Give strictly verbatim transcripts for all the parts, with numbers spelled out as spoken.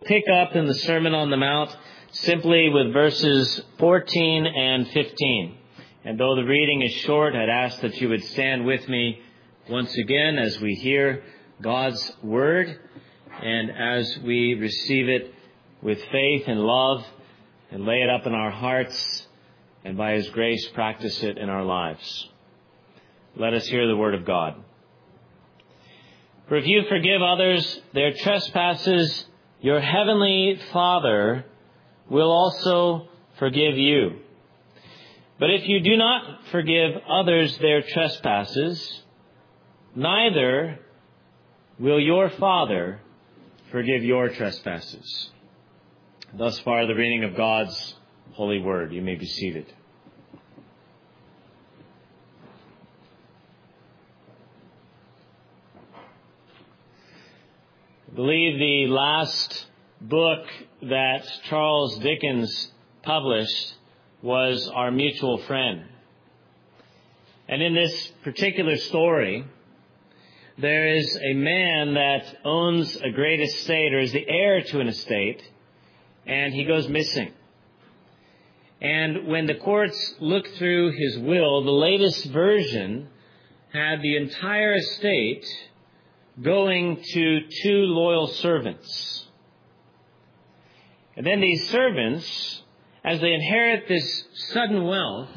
pick up in the Sermon on the Mount simply with verses fourteen and fifteen. And though the reading is short, I'd ask that you would stand with me once again as we hear God's Word and as we receive it with faith and love and lay it up in our hearts and by His grace practice it in our lives. Let us hear the Word of God. For if you forgive others their trespasses, your heavenly Father will also forgive you. But if you do not forgive others their trespasses, neither will your Father forgive your trespasses. Thus far, the reading of God's holy word. You may be seated. I believe the last book that Charles Dickens published was Our Mutual Friend. And in this particular story, there is a man that owns a great estate or is the heir to an estate, and he goes missing. And when the courts looked through his will, the latest version had the entire estate going to two loyal servants. And then these servants, as they inherit this sudden wealth,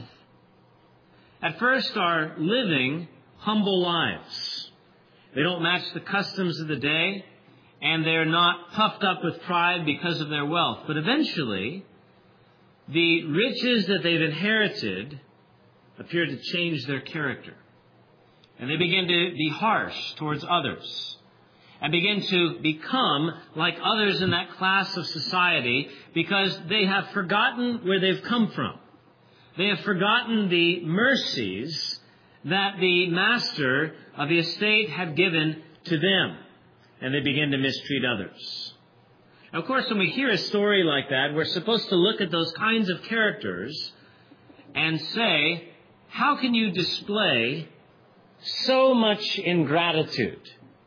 at first are living humble lives. They don't match the customs of the day, and they're not puffed up with pride because of their wealth. But eventually, the riches that they've inherited appear to change their character. And they begin to be harsh towards others and begin to become like others in that class of society because they have forgotten where they've come from. They have forgotten the mercies that the master of the estate had given to them, and they begin to mistreat others. Now, of course, when we hear a story like that, we're supposed to look at those kinds of characters and say, how can you display so much ingratitude?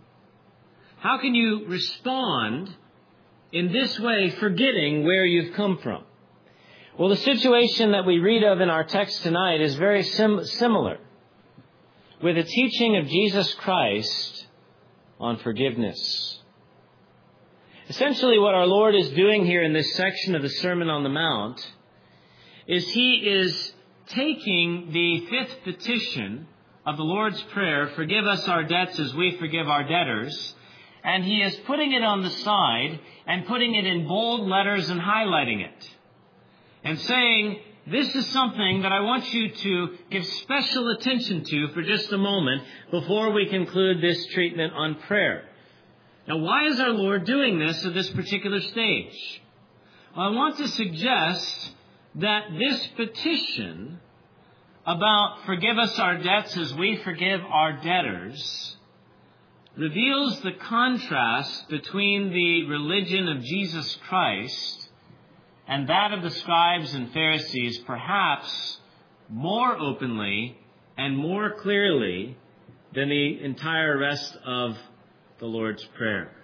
How can you respond in this way, forgetting where you've come from? Well, the situation that we read of in our text tonight is very sim- similar with the teaching of Jesus Christ on forgiveness. Essentially, what our Lord is doing here in this section of the Sermon on the Mount is He is taking the fifth petition of the Lord's Prayer, forgive us our debts as we forgive our debtors, and He is putting it on the side and putting it in bold letters and highlighting it and saying, this is something that I want you to give special attention to for just a moment before we conclude this treatment on prayer. Now, why is our Lord doing this at this particular stage? Well, I want to suggest that this petition about forgive us our debts as we forgive our debtors reveals the contrast between the religion of Jesus Christ and that of the scribes and Pharisees, perhaps more openly and more clearly than the entire rest of the Lord's Prayer.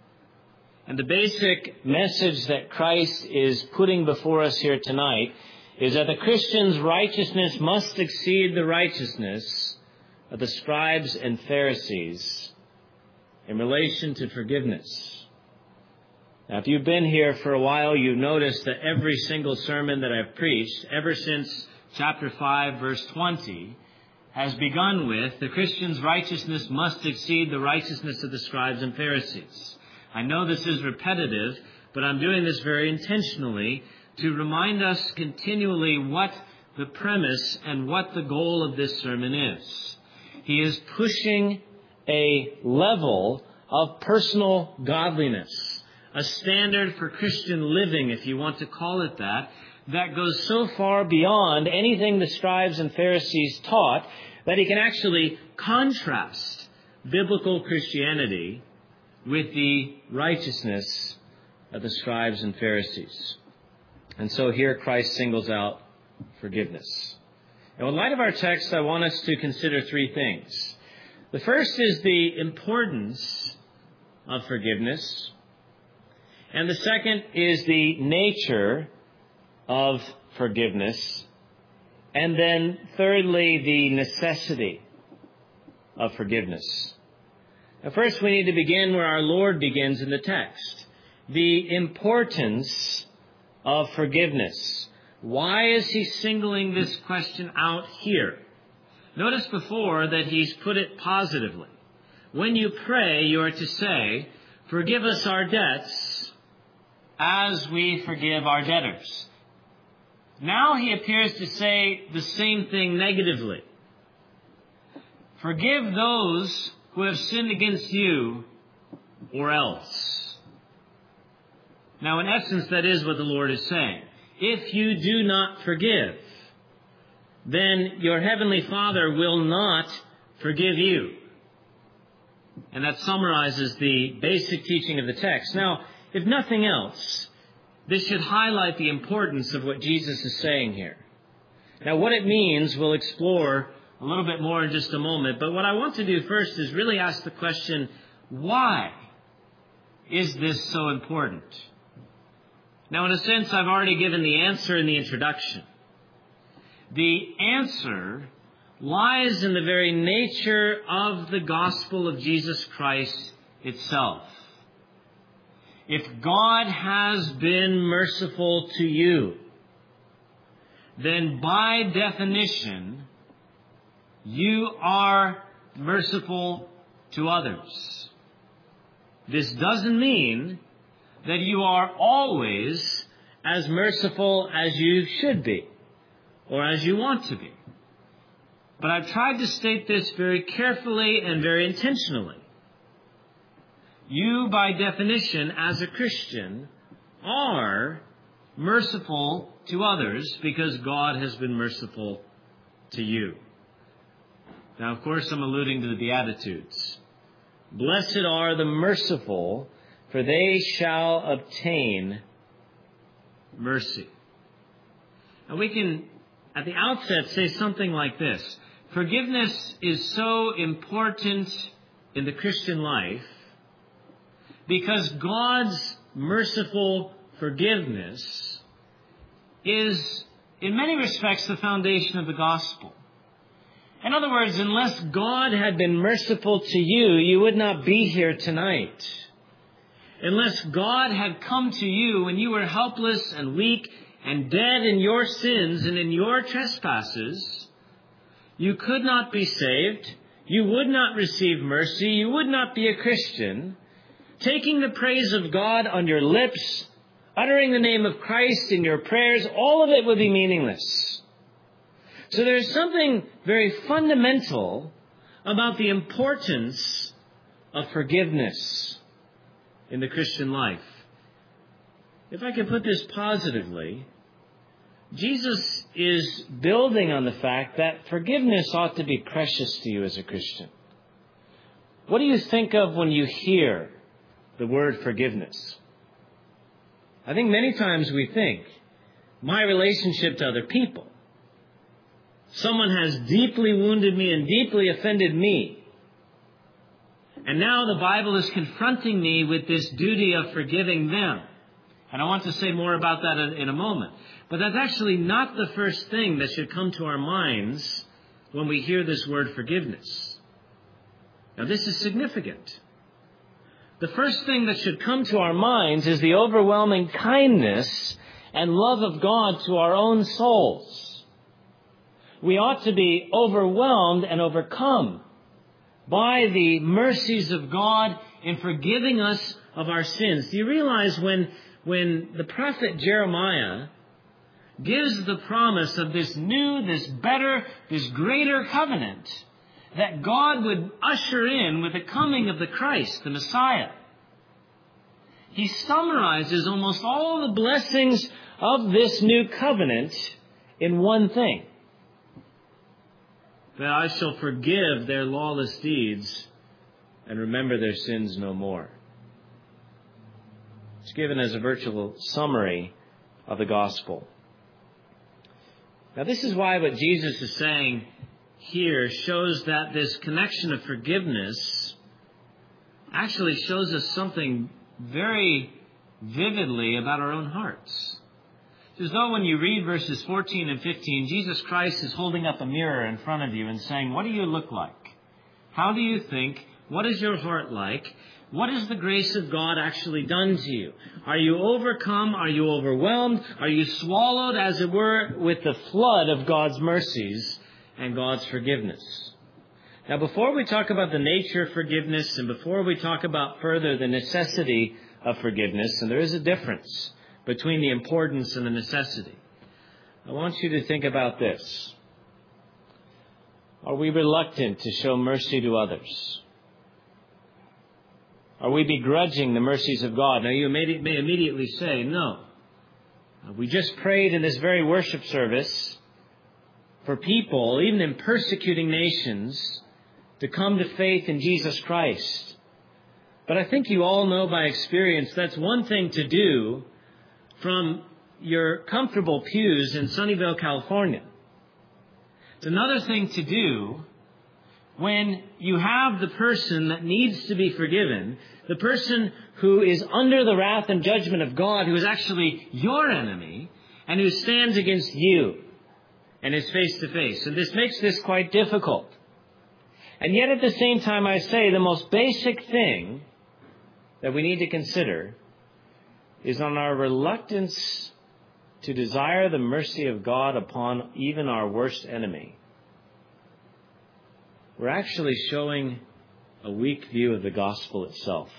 And the basic message that Christ is putting before us here tonight is that the Christian's righteousness must exceed the righteousness of the scribes and Pharisees in relation to forgiveness. Now, if you've been here for a while, you've noticed that every single sermon that I've preached, ever since chapter five, verse twenty, has begun with, the Christian's righteousness must exceed the righteousness of the scribes and Pharisees. I know this is repetitive, but I'm doing this very intentionally to remind us continually what the premise and what the goal of this sermon is. He is pushing a level of personal godliness, a standard for Christian living, if you want to call it that, that goes so far beyond anything the scribes and Pharisees taught that he can actually contrast biblical Christianity with the righteousness of the scribes and Pharisees. And so here Christ singles out forgiveness. Now, in light of our text, I want us to consider three things. The first is the importance of forgiveness. And the second is the nature of forgiveness. And then thirdly, the necessity of forgiveness. Now, first we need to begin where our Lord begins in the text. The importance of forgiveness. Why is he singling this question out here? Notice before that he's put it positively. When you pray, you are to say, "Forgive us our debts as we forgive our debtors." Now he appears to say the same thing negatively. "Forgive those who have sinned against you, or else." Now, in essence, that is what the Lord is saying. If you do not forgive, then your heavenly Father will not forgive you. And that summarizes the basic teaching of the text. Now, if nothing else, this should highlight the importance of what Jesus is saying here. Now, what it means, we'll explore a little bit more in just a moment. But what I want to do first is really ask the question, why is this so important? Now, in a sense, I've already given the answer in the introduction. The answer lies in the very nature of the gospel of Jesus Christ itself. If God has been merciful to you, then by definition, you are merciful to others. This doesn't mean that you are always as merciful as you should be or as you want to be. But I've tried to state this very carefully and very intentionally. You, by definition, as a Christian, are merciful to others because God has been merciful to you. Now, of course, I'm alluding to the Beatitudes. Blessed are the merciful, for they shall obtain mercy. Now, we can, at the outset, say something like this. Forgiveness is so important in the Christian life because God's merciful forgiveness is, in many respects, the foundation of the gospel. In other words, unless God had been merciful to you, you would not be here tonight. Unless God had come to you when you were helpless and weak and dead in your sins and in your trespasses, you could not be saved. You would not receive mercy. You would not be a Christian. Taking the praise of God on your lips, uttering the name of Christ in your prayers, all of it would be meaningless. So there's something very fundamental about the importance of forgiveness in the Christian life. If I can put this positively, Jesus is building on the fact that forgiveness ought to be precious to you as a Christian. What do you think of when you hear the word forgiveness? I think many times we think, my relationship to other people. Someone has deeply wounded me and deeply offended me. And now the Bible is confronting me with this duty of forgiving them. And I want to say more about that in a moment. But that's actually not the first thing that should come to our minds when we hear this word forgiveness. Now, this is significant. The first thing that should come to our minds is the overwhelming kindness and love of God to our own souls. We ought to be overwhelmed and overcome by the mercies of God in forgiving us of our sins. Do you realize when, when the prophet Jeremiah gives the promise of this new, this better, this greater covenant that God would usher in with the coming of the Christ, the Messiah, he summarizes almost all the blessings of this new covenant in one thing. That I shall forgive their lawless deeds and remember their sins no more. It's given as a virtual summary of the gospel. Now, this is why what Jesus is saying here shows that this connection of forgiveness actually shows us something very vividly about our own hearts. It's as though when you read verses fourteen and fifteen, Jesus Christ is holding up a mirror in front of you and saying, what do you look like? How do you think? What is your heart like? What has the grace of God actually done to you? Are you overcome? Are you overwhelmed? Are you swallowed, as it were, with the flood of God's mercies and God's forgiveness? Now, before we talk about the nature of forgiveness and before we talk about further the necessity of forgiveness, and there is a difference between the importance and the necessity, I want you to think about this. Are we reluctant to show mercy to others? Are we begrudging the mercies of God? Now, you may, may immediately say, no. We just prayed in this very worship service for people, even in persecuting nations, to come to faith in Jesus Christ. But I think you all know by experience that's one thing to do from your comfortable pews in Sunnyvale, California. It's another thing to do when you have the person that needs to be forgiven, the person who is under the wrath and judgment of God, who is actually your enemy, and who stands against you and is face to face. And this makes this quite difficult. And yet at the same time, I say the most basic thing that we need to consider is on our reluctance to desire the mercy of God upon even our worst enemy. We're actually showing a weak view of the gospel itself.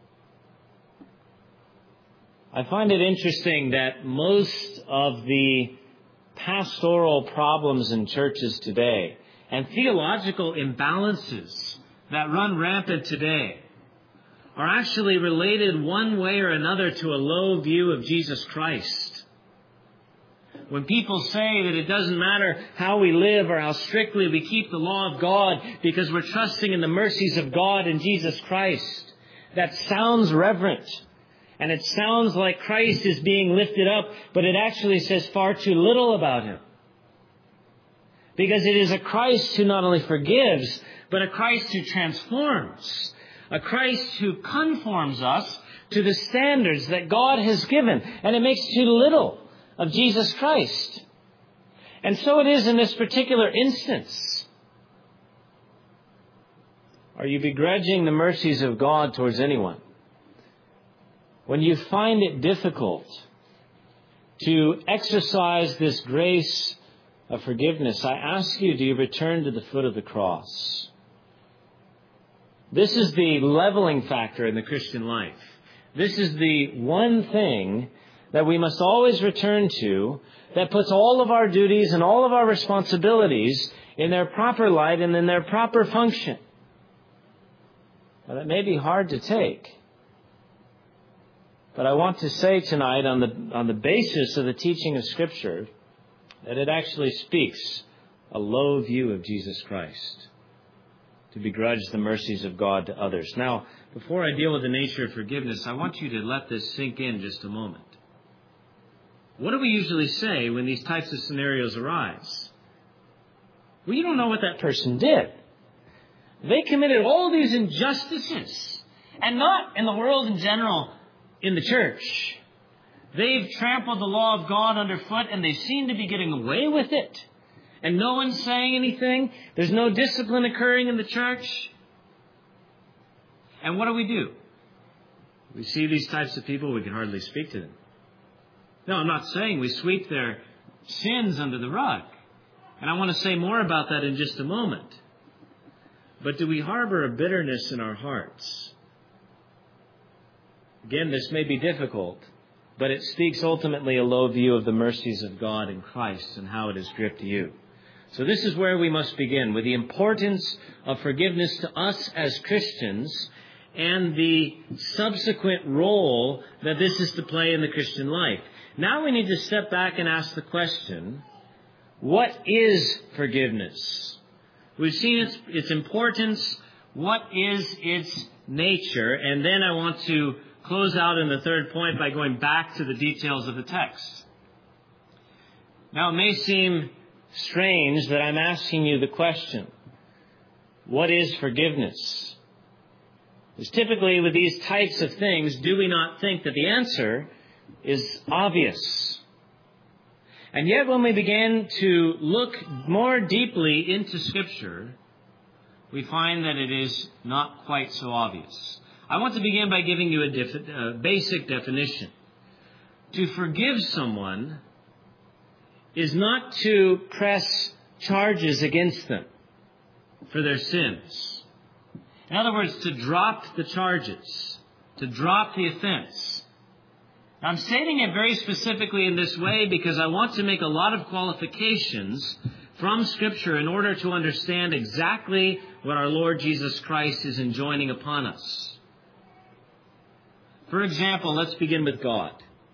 I find it interesting that most of the pastoral problems in churches today and theological imbalances that run rampant today are actually related one way or another to a low view of Jesus Christ. When people say that it doesn't matter how we live or how strictly we keep the law of God because we're trusting in the mercies of God in Jesus Christ, that sounds reverent. And it sounds like Christ is being lifted up, but it actually says far too little about Him. Because it is a Christ who not only forgives, but a Christ who transforms. A Christ who conforms us to the standards that God has given. And it makes too little of Jesus Christ. And so it is in this particular instance. Are you begrudging the mercies of God towards anyone? When you find it difficult to exercise this grace of forgiveness, I ask you, do you return to the foot of the cross? This is the leveling factor in the Christian life. This is the one thing that we must always return to that puts all of our duties and all of our responsibilities in their proper light and in their proper function. Now, that may be hard to take. But I want to say tonight on the on the basis of the teaching of Scripture that it actually speaks a low view of Jesus Christ, to begrudge the mercies of God to others. Now, before I deal with the nature of forgiveness, I want you to let this sink in just a moment. What do we usually say when these types of scenarios arise? Well, you don't know what that person did. They committed all these injustices, and not in the world in general, in the church. They've trampled the law of God underfoot, and they seem to be getting away with it. And no one's saying anything. There's no discipline occurring in the church. And what do we do? We see these types of people, we can hardly speak to them. No, I'm not saying we sweep their sins under the rug. And I want to say more about that in just a moment. But do we harbor a bitterness in our hearts? Again, this may be difficult, but it speaks ultimately a low view of the mercies of God in Christ and how it has gripped you. So this is where we must begin, with the importance of forgiveness to us as Christians and the subsequent role that this is to play in the Christian life. Now we need to step back and ask the question, what is forgiveness? We've seen its, its importance. What is its nature? And then I want to close out in the third point by going back to the details of the text. Now, it may seem strange that I'm asking you the question, what is forgiveness? Because typically with these types of things, do we not think that the answer is obvious? And yet when we begin to look more deeply into Scripture, we find that it is not quite so obvious. I want to begin by giving you a def- uh, basic definition. To forgive someone is not to press charges against them for their sins. In other words, to drop the charges, to drop the offense. Now, I'm stating it very specifically in this way because I want to make a lot of qualifications from Scripture in order to understand exactly what our Lord Jesus Christ is enjoining upon us. For example, let's begin with God.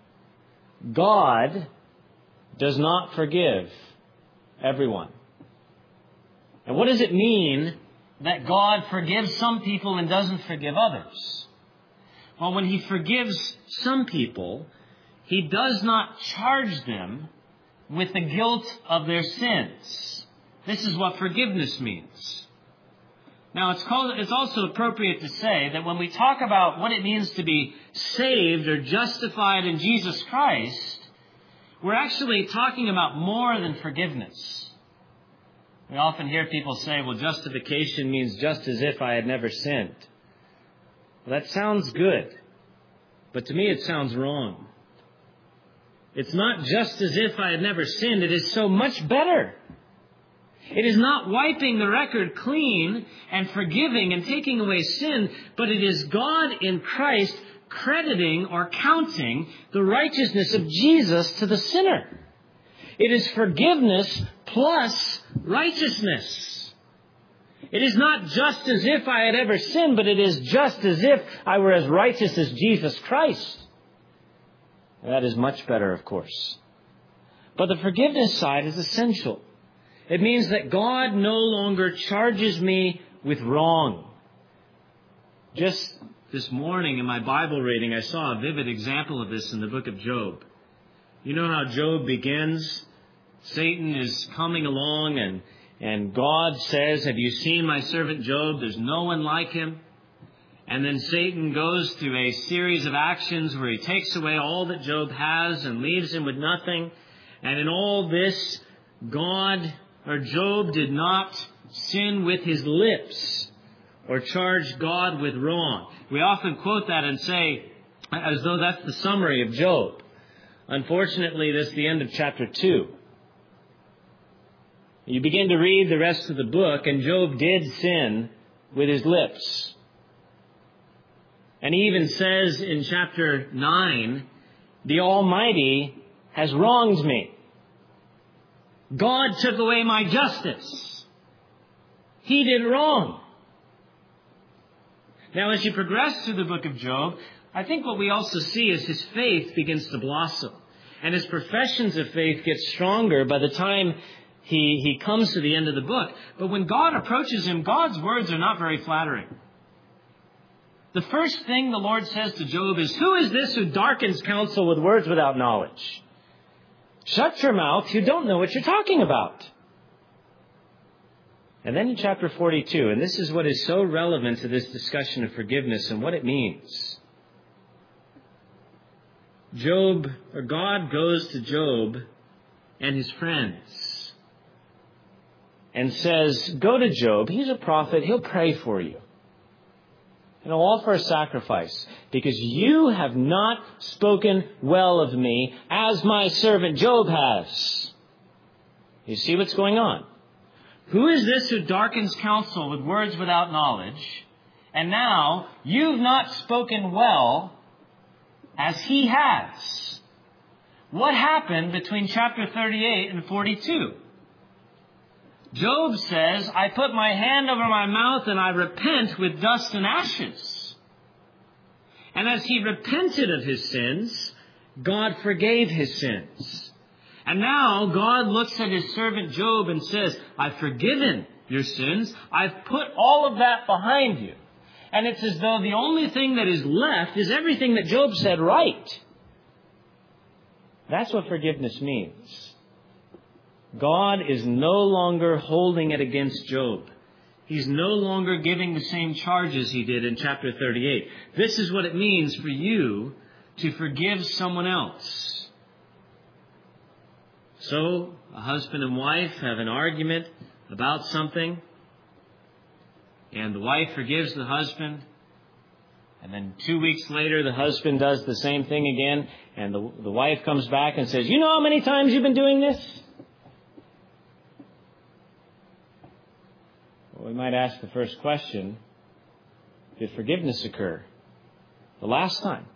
God does not forgive everyone. And what does it mean that God forgives some people and doesn't forgive others? Well, when He forgives some people, He does not charge them with the guilt of their sins. This is what forgiveness means. Now, it's called, it's also appropriate to say that when we talk about what it means to be saved or justified in Jesus Christ, we're actually talking about more than forgiveness. We often hear people say, well, justification means just as if I had never sinned. Well, that sounds good, but to me it sounds wrong. It's not just as if I had never sinned. It is so much better. It is not wiping the record clean and forgiving and taking away sin, but it is God in Christ crediting or counting the righteousness of Jesus to the sinner. It is forgiveness plus righteousness. It is not just as if I had ever sinned, but it is just as if I were as righteous as Jesus Christ. And that is much better, of course. But the forgiveness side is essential. It means that God no longer charges me with wrong. Just this morning in my Bible reading, I saw a vivid example of this in the book of Job. You know how Job begins? Satan is coming along and, and God says, have you seen my servant Job? There's no one like him. And then Satan goes through a series of actions where he takes away all that Job has and leaves him with nothing. And in all this, God or Job did not sin with his lips or charge God with wrong. We often quote that and say, as though that's the summary of Job. Unfortunately, that's the end of chapter two. You begin to read the rest of the book, and Job did sin with his lips. And he even says in chapter nine, the Almighty has wronged me. God took away my justice. He did wrong. Now, as you progress through the book of Job, I think what we also see is his faith begins to blossom. And his professions of faith get stronger by the time he, he comes to the end of the book. But when God approaches him, God's words are not very flattering. The first thing the Lord says to Job is, who is this who darkens counsel with words without knowledge? Shut your mouth, you don't know what you're talking about. And then in chapter forty-two, and this is what is so relevant to this discussion of forgiveness and what it means. Job, or God goes to Job and his friends and says, go to Job, he's a prophet, he'll pray for you. And I'll offer a sacrifice because you have not spoken well of me as my servant Job has. You see what's going on? Who is this who darkens counsel with words without knowledge? And now you've not spoken well as he has. What happened between chapter thirty-eight and forty-two? Job says, I put my hand over my mouth and I repent with dust and ashes. And as he repented of his sins, God forgave his sins. And now God looks at his servant Job and says, I've forgiven your sins. I've put all of that behind you. And it's as though the only thing that is left is everything that Job said right. That's what forgiveness means. God is no longer holding it against Job. He's no longer giving the same charges he did in chapter thirty-eight. This is what it means for you to forgive someone else. So, a husband and wife have an argument about something, and the wife forgives the husband, and then two weeks later the husband does the same thing again, and the, the wife comes back and says, "You know how many times you've been doing this?" Well, we might ask the first question, did forgiveness occur the last time?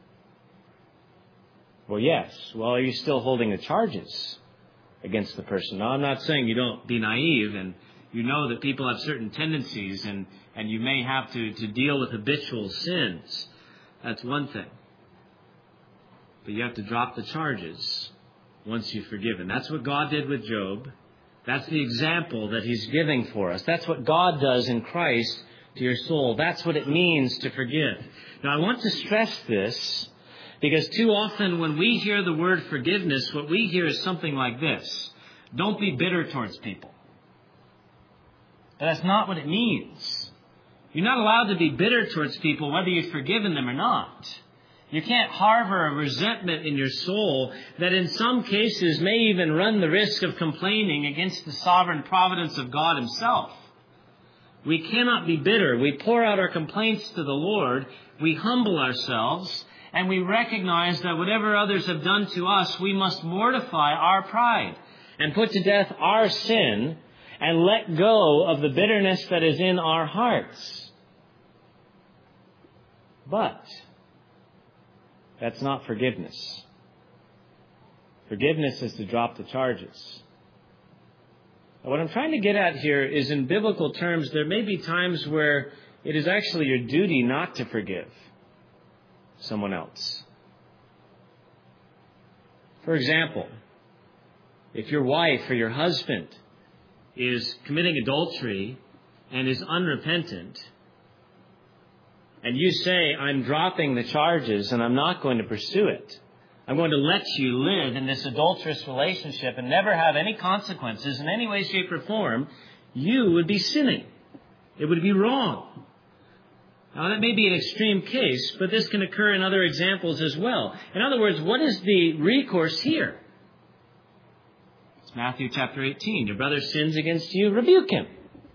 Well, yes. Well, are you still holding the charges against the person? Now, I'm not saying you don't be naive and you know that people have certain tendencies and, and you may have to, to deal with habitual sins. That's one thing. But you have to drop the charges once you've forgiven. That's what God did with Job. That's the example that He's giving for us. That's what God does in Christ to your soul. That's what it means to forgive. Now, I want to stress this because too often when we hear the word forgiveness, what we hear is something like this: don't be bitter towards people. But that's not what it means. You're not allowed to be bitter towards people whether you've forgiven them or not. You can't harbor a resentment in your soul that in some cases may even run the risk of complaining against the sovereign providence of God Himself. We cannot be bitter. We pour out our complaints to the Lord. We humble ourselves. And we recognize that whatever others have done to us, we must mortify our pride and put to death our sin and let go of the bitterness that is in our hearts. But that's not forgiveness. Forgiveness is to drop the charges. What I'm trying to get at here is, in biblical terms, there may be times where it is actually your duty not to forgive someone else. For example, if your wife or your husband is committing adultery and is unrepentant, and you say, "I'm dropping the charges and I'm not going to pursue it. I'm going to let you live in this adulterous relationship and never have any consequences in any way, shape, or form," you would be sinning. It would be wrong. Now, that may be an extreme case, but this can occur in other examples as well. In other words, what is the recourse here? It's Matthew chapter eighteen. Your brother sins against you, rebuke him.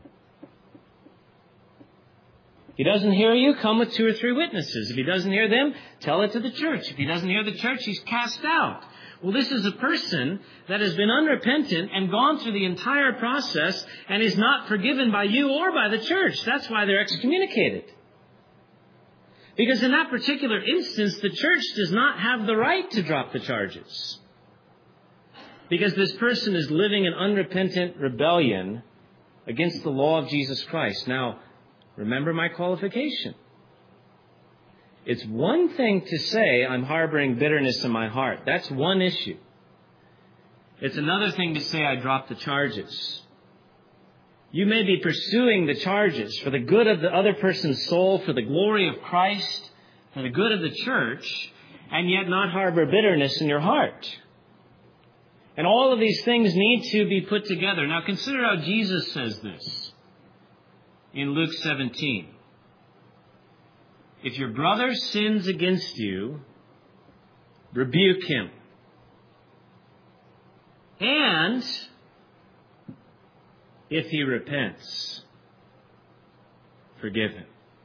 If he doesn't hear you, come with two or three witnesses. If he doesn't hear them, tell it to the church. If he doesn't hear the church, he's cast out. Well, this is a person that has been unrepentant and gone through the entire process and is not forgiven by you or by the church. That's why they're excommunicated. Because in that particular instance, the church does not have the right to drop the charges. Because this person is living in unrepentant rebellion against the law of Jesus Christ. Now, remember my qualification. It's one thing to say, "I'm harboring bitterness in my heart." That's one issue. It's another thing to say, "I drop the charges." You may be pursuing the charges for the good of the other person's soul, for the glory of Christ, for the good of the church, and yet not harbor bitterness in your heart. And all of these things need to be put together. Now consider how Jesus says this in Luke seventeen. If your brother sins against you, rebuke him. And if he repents, forgive him.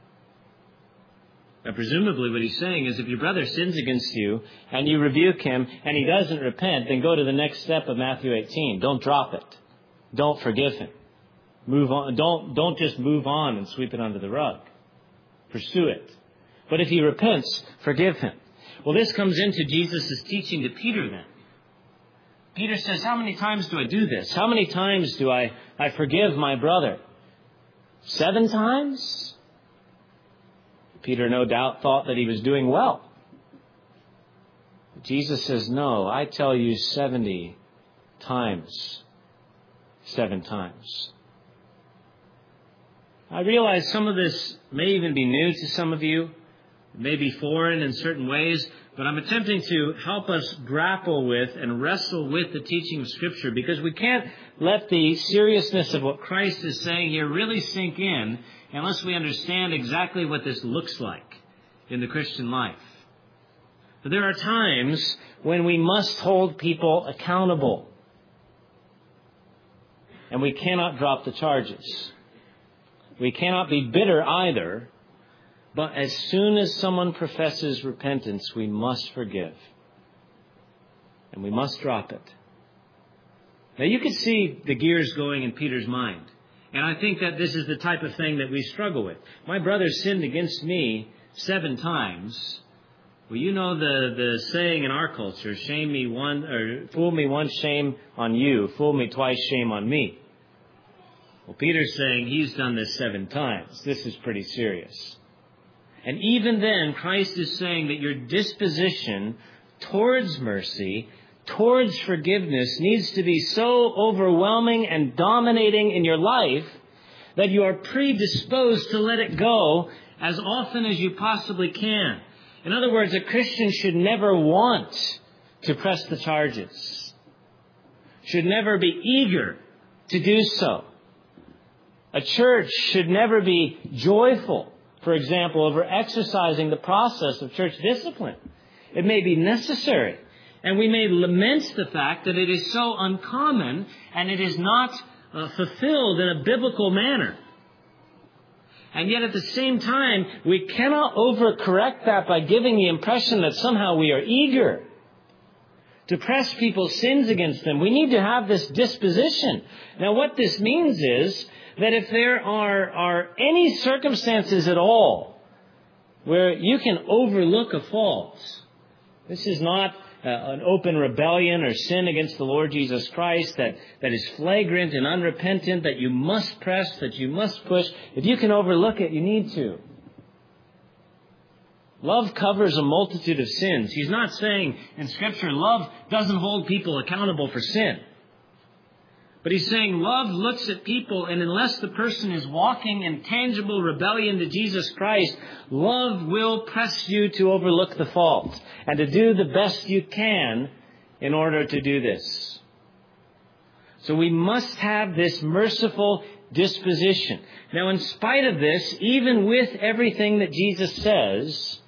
Now, presumably what he's saying is if your brother sins against you and you rebuke him and he doesn't repent, then go to the next step of Matthew eighteen. Don't drop it. Don't forgive him. Move on. Don't, don't just move on and sweep it under the rug. Pursue it. But if he repents, forgive him. Well, this comes into Jesus' teaching to Peter then. Peter says, how many times do I do this? How many times do I, I forgive my brother? Seven times? Peter no doubt thought that he was doing well. Jesus says, no, I tell you seventy times. Seven times. I realize some of this may even be new to some of you. It may be foreign in certain ways. But I'm attempting to help us grapple with and wrestle with the teaching of Scripture, because we can't let the seriousness of what Christ is saying here really sink in unless we understand exactly what this looks like in the Christian life. But there are times when we must hold people accountable, and we cannot drop the charges. We cannot be bitter either, but as soon as someone professes repentance, we must forgive. And we must drop it. Now you can see the gears going in Peter's mind. And I think that this is the type of thing that we struggle with. My brother sinned against me seven times. Well, you know the, the saying in our culture, shame me one, or fool me once, shame on you. Fool me twice, shame on me. Well, Peter's saying he's done this seven times. This is pretty serious. And even then, Christ is saying that your disposition towards mercy, towards forgiveness, needs to be so overwhelming and dominating in your life that you are predisposed to let it go as often as you possibly can. In other words, a Christian should never want to press the charges, should never be eager to do so. A church should never be joyful, for example, over exercising the process of church discipline. It may be necessary, and we may lament the fact that it is so uncommon and it is not uh, fulfilled in a biblical manner. And yet at the same time, we cannot overcorrect that by giving the impression that somehow we are eager to press people's sins against them. We need to have this disposition. Now what this means is that if there are, are any circumstances at all where you can overlook a fault, this is not uh, an open rebellion or sin against the Lord Jesus Christ that, that is flagrant and unrepentant, that you must press, that you must push. If you can overlook it, you need to. Love covers a multitude of sins. He's not saying in Scripture, love doesn't hold people accountable for sin. But he's saying love looks at people, and unless the person is walking in tangible rebellion to Jesus Christ, love will press you to overlook the fault and to do the best you can in order to do this. So we must have this merciful disposition. Now, in spite of this, even with everything that Jesus says,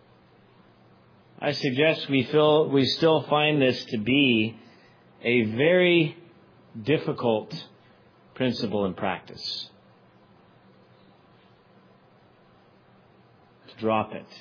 I suggest we feel we still find this to be a very difficult principle in practice. To drop it.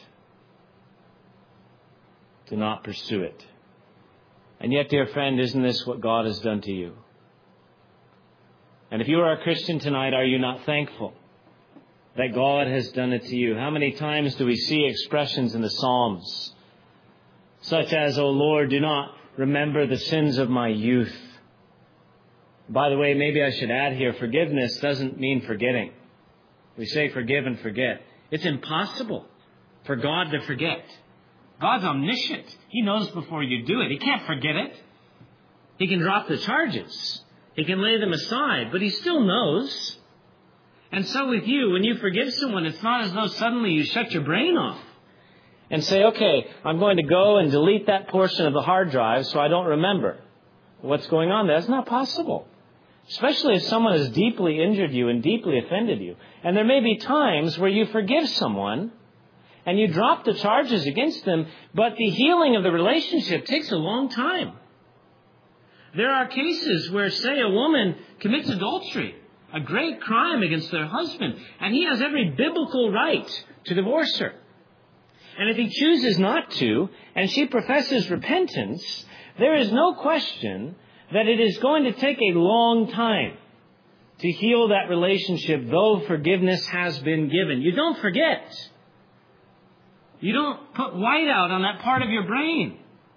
To not pursue it. And yet, dear friend, isn't this what God has done to you? And if you are a Christian tonight, are you not thankful that God has done it to you? How many times do we see expressions in the Psalms such as, O Lord, do not remember the sins of my youth. By the way, maybe I should add here, forgiveness doesn't mean forgetting. We say forgive and forget. It's impossible for God to forget. God's omniscient. He knows before you do it. He can't forget it. He can drop the charges. He can lay them aside, but He still knows. And so with you, when you forgive someone, it's not as though suddenly you shut your brain off and say, okay, I'm going to go and delete that portion of the hard drive so I don't remember what's going on there. That's not possible. Especially if someone has deeply injured you and deeply offended you. And there may be times where you forgive someone and you drop the charges against them, but the healing of the relationship takes a long time. There are cases where, say, a woman commits adultery, a great crime against their husband, and he has every biblical right to divorce her. And if he chooses not to, and she professes repentance, there is no question that it is going to take a long time to heal that relationship, though forgiveness has been given. You don't forget. You don't put white out on that part of your brain.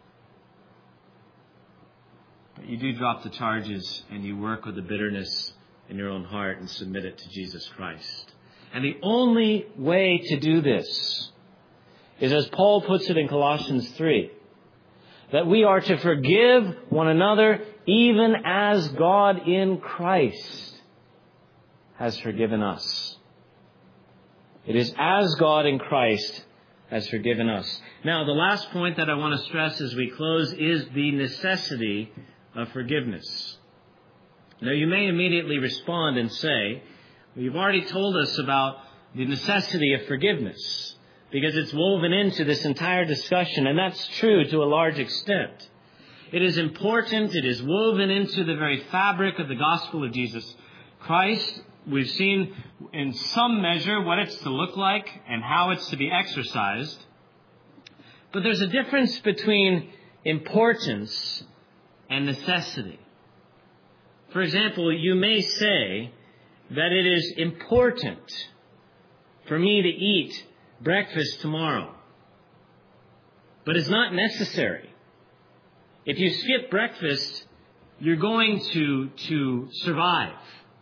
But you do drop the charges and you work with the bitterness in your own heart and submit it to Jesus Christ. And the only way to do this is, as Paul puts it in Colossians three, that we are to forgive one another even as God in Christ has forgiven us. It is as God in Christ has forgiven us. Now, the last point that I want to stress as we close is the necessity of forgiveness. Now, you may immediately respond and say, well, you've already told us about the necessity of forgiveness, because it's woven into this entire discussion, and that's true to a large extent. It is important. It is woven into the very fabric of the gospel of Jesus Christ. We've seen in some measure what it's to look like and how it's to be exercised. But there's a difference between importance and necessity. For example, you may say that it is important for me to eat breakfast tomorrow, but it's not necessary. If you skip breakfast, you're going to, to survive.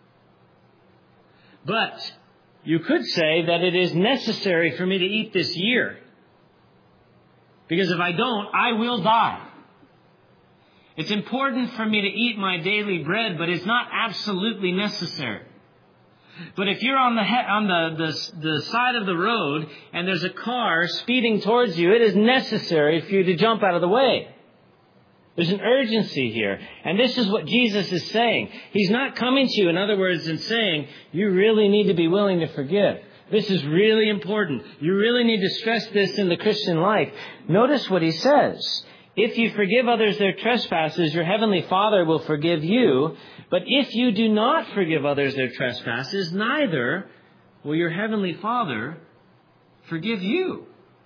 But you could say that it is necessary for me to eat this year, because if I don't, I will die. It's important for me to eat my daily bread, but it's not absolutely necessary. But if you're on the he- on the, the the side of the road and there's a car speeding towards you, it is necessary for you to jump out of the way. There's an urgency here. And this is what Jesus is saying. He's not coming to you, in other words, and saying, you really need to be willing to forgive. This is really important. You really need to stress this in the Christian life. Notice what he says. If you forgive others their trespasses, your heavenly Father will forgive you. But if you do not forgive others their trespasses, neither will your heavenly Father forgive you.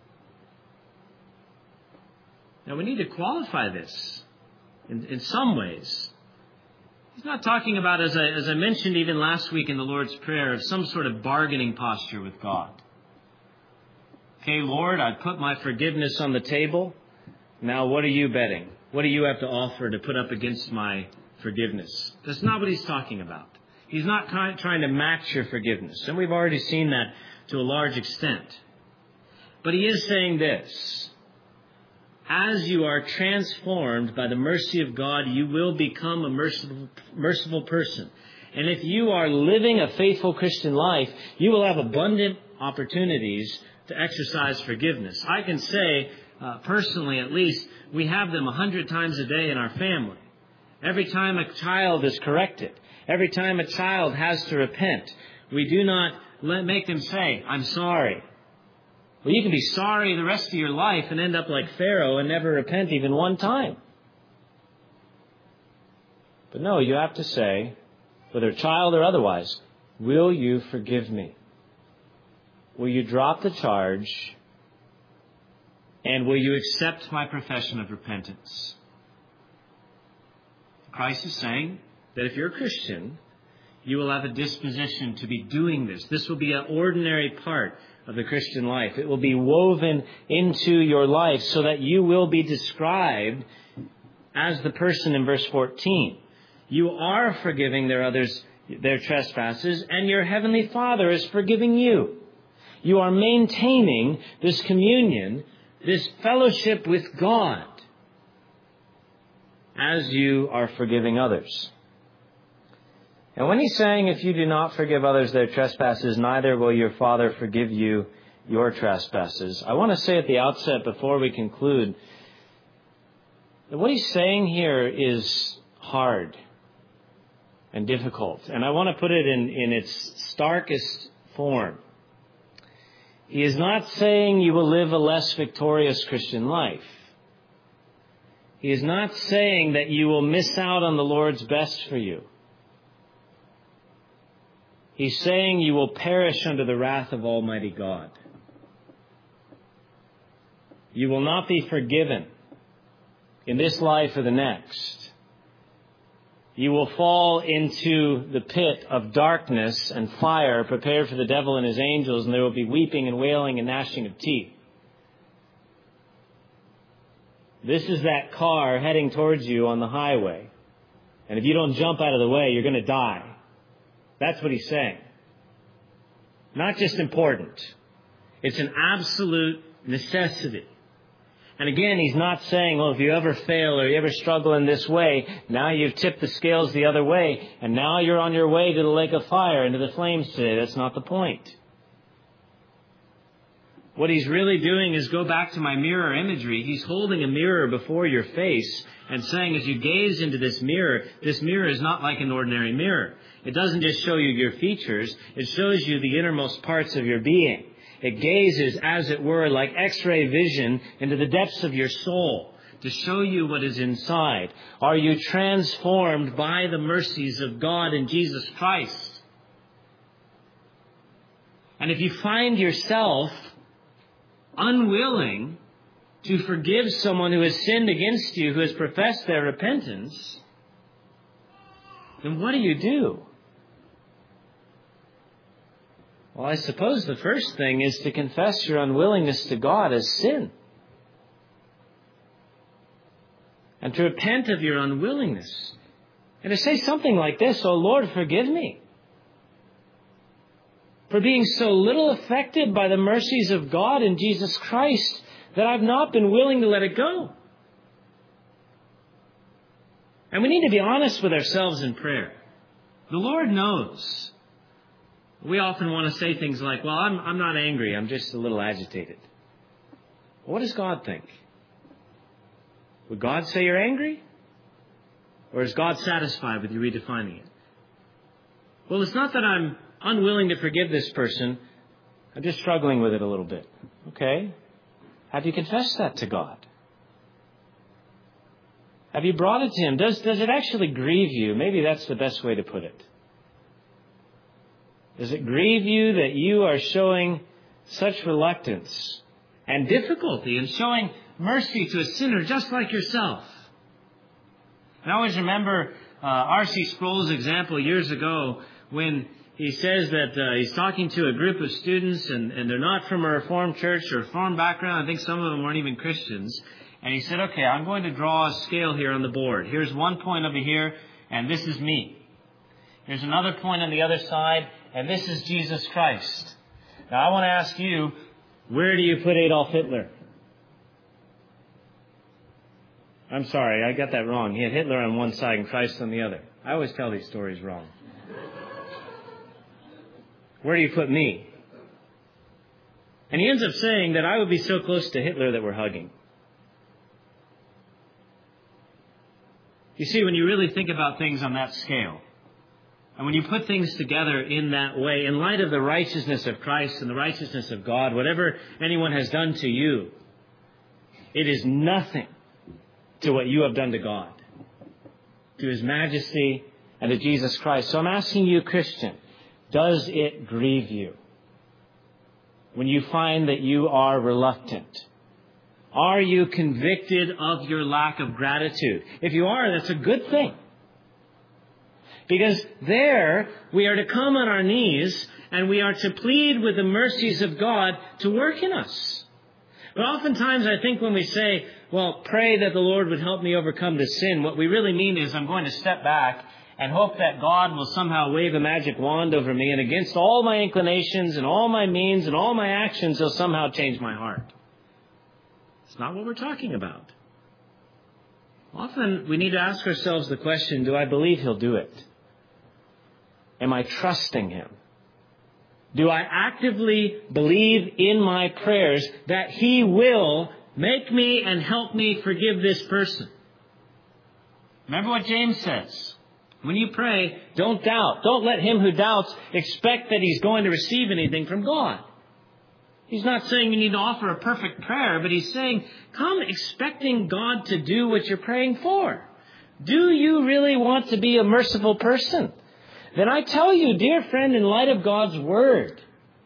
Now, we need to qualify this in, in some ways. He's not talking about, as I, as I mentioned even last week in the Lord's Prayer, of some sort of bargaining posture with God. Okay, Lord, I put my forgiveness on the table. Now, what are you betting? What do you have to offer to put up against my forgiveness? That's not what he's talking about. He's not trying to match your forgiveness. And we've already seen that to a large extent. But he is saying this. As you are transformed by the mercy of God, you will become a merciful, merciful person. And if you are living a faithful Christian life, you will have abundant opportunities to exercise forgiveness. I can say, uh, personally at least, we have them a hundred times a day in our family. Every time a child is corrected, every time a child has to repent, we do not let, make them say, I'm sorry. Well, you can be sorry the rest of your life and end up like Pharaoh and never repent even one time. But no, you have to say, whether a child or otherwise, will you forgive me? Will you drop the charge? And will you accept my profession of repentance? Christ is saying that if you're a Christian, you will have a disposition to be doing this. This will be an ordinary part of the Christian life. It will be woven into your life so that you will be described as the person in verse fourteen. You are forgiving their others their trespasses, and your heavenly Father is forgiving you. You are maintaining this communion, this fellowship with God, as you are forgiving others. And when he's saying, if you do not forgive others their trespasses, neither will your Father forgive you your trespasses. I want to say at the outset, before we conclude, that what he's saying here is hard and difficult. And I want to put it in, in its starkest form. He is not saying you will live a less victorious Christian life. He is not saying that you will miss out on the Lord's best for you. He's saying you will perish under the wrath of Almighty God. You will not be forgiven in this life or the next. You will fall into the pit of darkness and fire prepared for the devil and his angels, and there will be weeping and wailing and gnashing of teeth. This is that car heading towards you on the highway. And if you don't jump out of the way, you're going to die. That's what he's saying. Not just important. It's an absolute necessity. And again, he's not saying, oh, if you ever fail or you ever struggle in this way, now you've tipped the scales the other way, and now you're on your way to the lake of fire, into the flames today. That's not the point. What he's really doing is go back to my mirror imagery. He's holding a mirror before your face and saying, as you gaze into this mirror, this mirror is not like an ordinary mirror. It doesn't just show you your features. It shows you the innermost parts of your being. It gazes, as it were, like X-ray vision into the depths of your soul to show you what is inside. Are you transformed by the mercies of God in Jesus Christ? And if you find yourself unwilling to forgive someone who has sinned against you, who has professed their repentance, then what do you do? Well, I suppose the first thing is to confess your unwillingness to God as sin. And to repent of your unwillingness. And to say something like this, "Oh Lord, forgive me for being so little affected by the mercies of God in Jesus Christ that I've not been willing to let it go." And we need to be honest with ourselves in prayer. The Lord knows. We often want to say things like, "Well, I'm, I'm not angry, I'm just a little agitated." What does God think? Would God say you're angry? Or is God satisfied with you redefining it? Well, it's not that I'm unwilling to forgive this person. I'm just struggling with it a little bit. Okay. Have you confessed that to God? Have you brought it to Him? Does, does it actually grieve you? Maybe that's the best way to put it. Does it grieve you that you are showing such reluctance and difficulty in showing mercy to a sinner just like yourself? And I always remember uh, R C Sproul's example years ago when he says that uh, he's talking to a group of students and, and they're not from a Reformed church or Reformed background. I think some of them weren't even Christians. And he said, "Okay, I'm going to draw a scale here on the board. Here's one point over here, and this is me. Here's another point on the other side, and this is Jesus Christ. Now I want to ask you, where do you put Adolf Hitler?" I'm sorry, I got that wrong. He had Hitler on one side and Christ on the other. I always tell these stories wrong. Where do you put me? And he ends up saying that I would be so close to Hitler that we're hugging. You see, when you really think about things on that scale, and when you put things together in that way, in light of the righteousness of Christ and the righteousness of God, whatever anyone has done to you, it is nothing to what you have done to God, to His majesty and to Jesus Christ. So I'm asking you, Christian, does it grieve you when you find that you are reluctant? Are you convicted of your lack of gratitude? If you are, that's a good thing. Because there we are to come on our knees and we are to plead with the mercies of God to work in us. But oftentimes I think when we say, "Well, pray that the Lord would help me overcome the sin," what we really mean is I'm going to step back and hope that God will somehow wave a magic wand over me, and against all my inclinations and all my means and all my actions, He'll somehow change my heart. It's not what we're talking about. Often we need to ask ourselves the question, do I believe He'll do it? Am I trusting Him? Do I actively believe in my prayers that He will make me and help me forgive this person? Remember what James says. When you pray, don't doubt. Don't let him who doubts expect that he's going to receive anything from God. He's not saying you need to offer a perfect prayer, but he's saying, come expecting God to do what you're praying for. Do you really want to be a merciful person? Then I tell you, dear friend, in light of God's Word,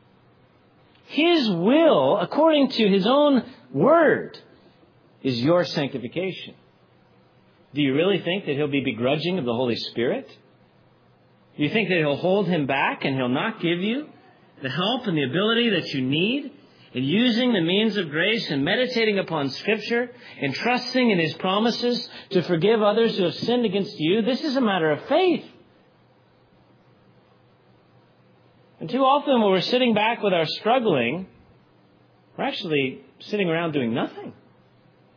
His will, according to His own Word, is your sanctification. Do you really think that He'll be begrudging of the Holy Spirit? Do you think that He'll hold Him back and He'll not give you the help and the ability that you need in using the means of grace and meditating upon Scripture and trusting in His promises to forgive others who have sinned against you? This is a matter of faith. And too often when we're sitting back with our struggling, we're actually sitting around doing nothing.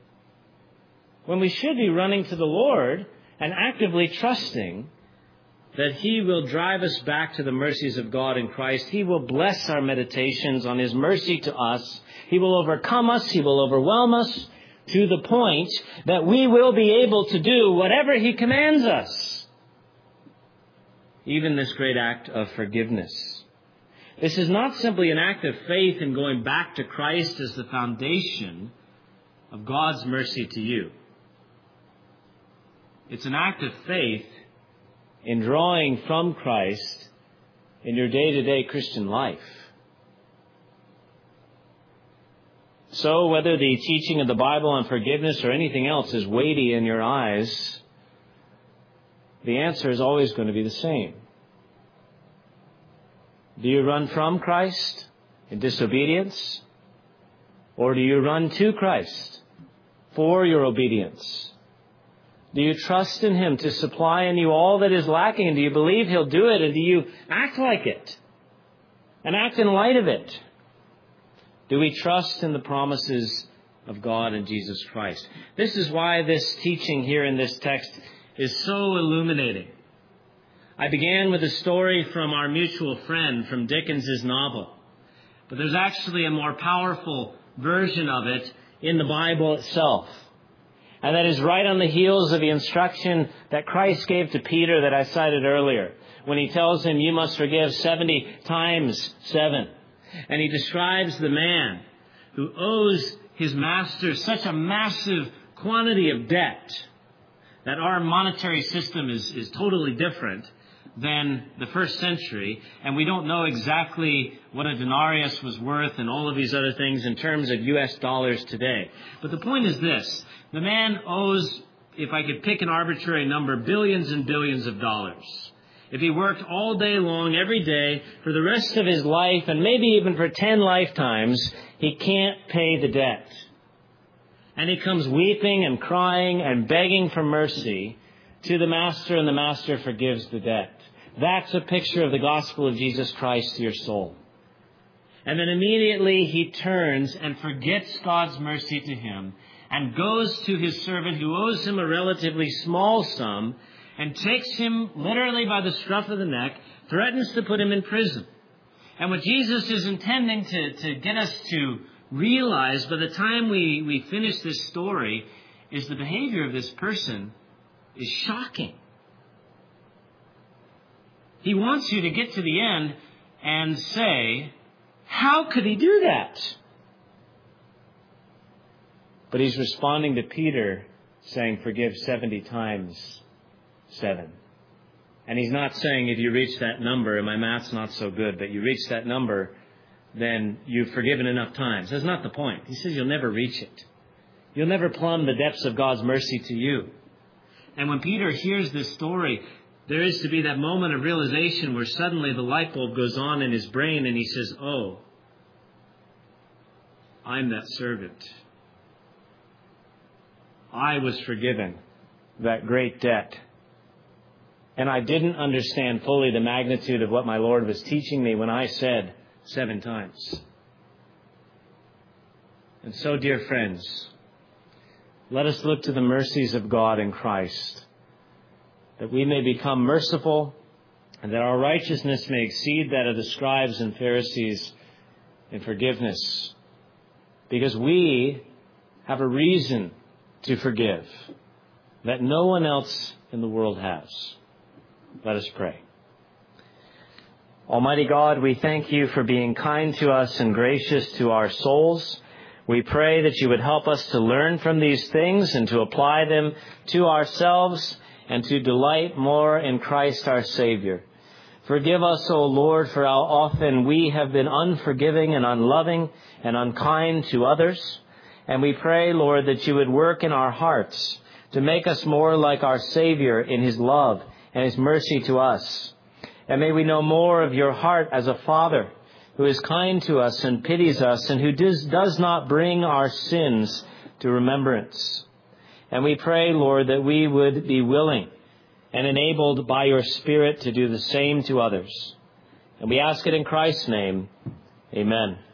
When we should be running to the Lord and actively trusting that He will drive us back to the mercies of God in Christ. He will bless our meditations on His mercy to us. He will overcome us. He will overwhelm us to the point that we will be able to do whatever He commands us. Even this great act of forgiveness. This is not simply an act of faith in going back to Christ as the foundation of God's mercy to you. It's an act of faith in drawing from Christ in your day-to-day Christian life. So whether the teaching of the Bible on forgiveness or anything else is weighty in your eyes, the answer is always going to be the same. Do you run from Christ in disobedience? Or do you run to Christ for your obedience? Do you trust in Him to supply in you all that is lacking? And do you believe He'll do it? And do you act like it? And act in light of it? Do we trust in the promises of God and Jesus Christ? This is why this teaching here in this text is so illuminating. I began with a story from our mutual friend from Dickens's novel. But there's actually a more powerful version of it in the Bible itself. And that is right on the heels of the instruction that Christ gave to Peter that I cited earlier, when He tells him, you must forgive seventy times seven. And He describes the man who owes his master such a massive quantity of debt that our monetary system is, is totally different than the first century, and we don't know exactly what a denarius was worth and all of these other things in terms of U S dollars today. But the point is this: the man owes, if I could pick an arbitrary number, billions and billions of dollars. If he worked all day long, every day, for the rest of his life, and maybe even for ten lifetimes, he can't pay the debt. And he comes weeping and crying and begging for mercy to the master, and the master forgives the debt. That's a picture of the gospel of Jesus Christ to your soul. And then immediately he turns and forgets God's mercy to him and goes to his servant who owes him a relatively small sum and takes him literally by the scruff of the neck, threatens to put him in prison. And what Jesus is intending to, to get us to realize by the time we, we finish this story is the behavior of this person is shocking. He wants you to get to the end and say, how could he do that? But he's responding to Peter saying, forgive seventy times seven. And he's not saying if you reach that number, and my math's not so good, but you reach that number, then you've forgiven enough times. That's not the point. He says you'll never reach it. You'll never plumb the depths of God's mercy to you. And when Peter hears this story, there is to be that moment of realization where suddenly the light bulb goes on in his brain and he says, oh, I'm that servant. I was forgiven that great debt. And I didn't understand fully the magnitude of what my Lord was teaching me when I said seven times. And so, dear friends, let us look to the mercies of God in Christ, that we may become merciful and that our righteousness may exceed that of the scribes and Pharisees in forgiveness, because we have a reason to forgive that no one else in the world has. Let us pray. Almighty God, we thank you for being kind to us and gracious to our souls. We pray that you would help us to learn from these things and to apply them to ourselves and to delight more in Christ our Savior. Forgive us, O Lord, for how often we have been unforgiving and unloving and unkind to others. And we pray, Lord, that you would work in our hearts to make us more like our Savior in His love and His mercy to us. And may we know more of your heart as a Father who is kind to us and pities us and who does, does not bring our sins to remembrance. And we pray, Lord, that we would be willing and enabled by your Spirit to do the same to others. And we ask it in Christ's name. Amen.